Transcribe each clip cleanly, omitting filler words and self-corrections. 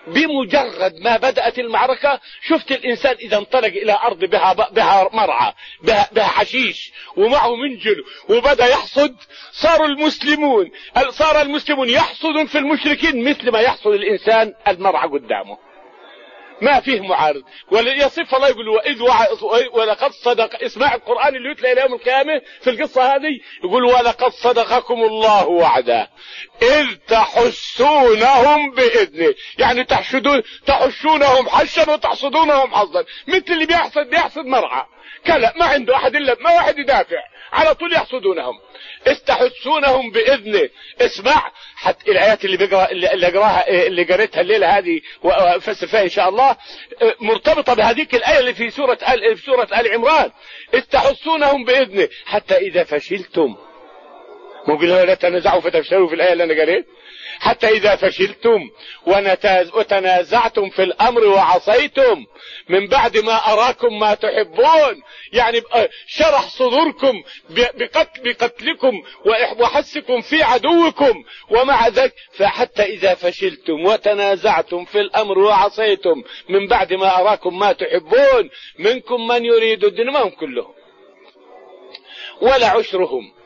بمجرد ما بدأت المعركة شفت الإنسان إذا انطلق إلى أرض بها مرعى بها حشيش ومعه منجل وبدأ يحصد، صار المسلمون يحصدون في المشركين مثل ما يحصد الإنسان المرعى قدامه، ما فيه معارض. وليصف الله يقول ولقد صدق، اسمع القرآن اللي يتلى إلى يوم القيامة في القصة هذه، يقول ولقد صدقكم الله وعده إذ تحسونهم بإذنه، يعني تحشونهم حشا وتحصدونهم حصدا، مثل اللي بيحصد مرعى كلا ما عنده أحد إلا ما واحد يدافع، على طول يحصدونهم. استحسونهم بإذنه. اسمع حتى الآيات اللي قريتها الليلة هذه وأفسر فيها إن شاء الله مرتبطة بهذيك الآية اللي في سورة آل عمران. استحسونهم بإذنه حتى إذا فشلتم، مو قلنا لا تنازعوا فتفشلوا في الآية اللي أنا قريت، حتى إذا فشلتم وتنازعتم في الأمر وعصيتم من بعد ما أراكم ما تحبون، يعني شرح صدوركم بقتلكم وحسكم في عدوكم، ومع ذلك فحتى إذا فشلتم وتنازعتم في الأمر وعصيتم من بعد ما أراكم ما تحبون منكم من يريد الدنيا، ما هم كلهم ولا عشرهم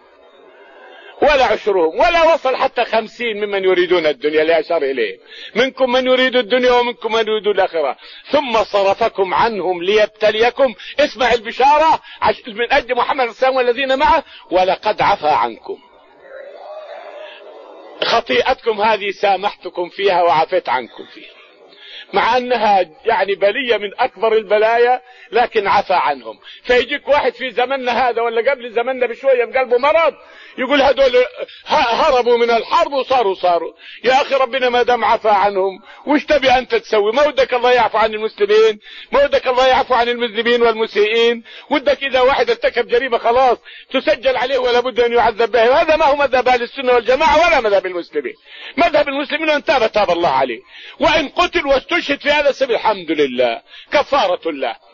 ولا وصل حتى 50 ممن يريدون الدنيا اللي أشار إليه، منكم من يريد الدنيا ومنكم من يريد الآخرة ثم صرفكم عنهم ليبتليكم. اسمع البشارة من أجل محمد صلى الله عليه وسلم والذين معه، ولقد عفا عنكم، خطيئتكم هذه سامحتكم فيها وعفيت عنكم فيها، مع أنها يعني بلية من أكبر البلايا لكن عفا عنهم. فيجيك واحد في زمننا هذا ولا قبل زمننا بشوية بقلبه مرض يقول هذول هربوا من الحرب وصاروا يا أخي ربنا ما دام عفا عنهم وش تبي أنت تسوي؟ ما ودك الله يعفو عن المسلمين؟ ما ودك الله يعفو عن المذنبين والمسيئين؟ ودك إذا واحد ارتكب جريمة خلاص تسجل عليه ولا بد أن يعذب به؟ وهذا ما هو مذهب أهل السنة والجماعة ولا مذهب المسلمين. مذهب المسلمين أن تاب الله عليه، وإن قتل واستشهد في هذا السبيل الحمد لله كفارة الله.